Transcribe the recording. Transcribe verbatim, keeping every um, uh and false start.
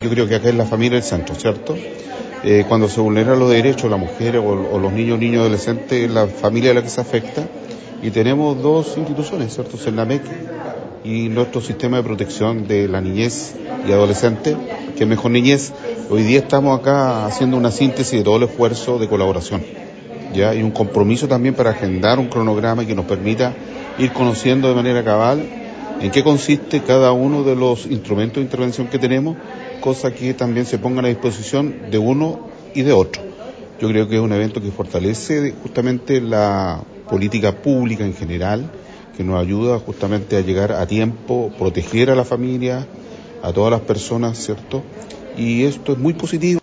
Yo creo que acá es la familia el centro, ¿cierto? Eh, cuando se vulneran los derechos de la mujer o, o los niños, niños, adolescentes, es la familia a la que se afecta. Y tenemos dos instituciones, ¿cierto? CENAMEC y nuestro sistema de protección de la niñez y adolescente, que es Mejor Niñez. Hoy día estamos acá haciendo una síntesis de todo el esfuerzo de colaboración, ¿ya? Y un compromiso también para agendar un cronograma que nos permita ir conociendo de manera cabal en qué consiste cada uno de los instrumentos de intervención que tenemos, cosa que también se pongan a disposición de uno y de otro. Yo creo que es un evento que fortalece justamente la política pública en general, que nos ayuda justamente a llegar a tiempo, proteger a la familia, a todas las personas, ¿cierto? Y esto es muy positivo.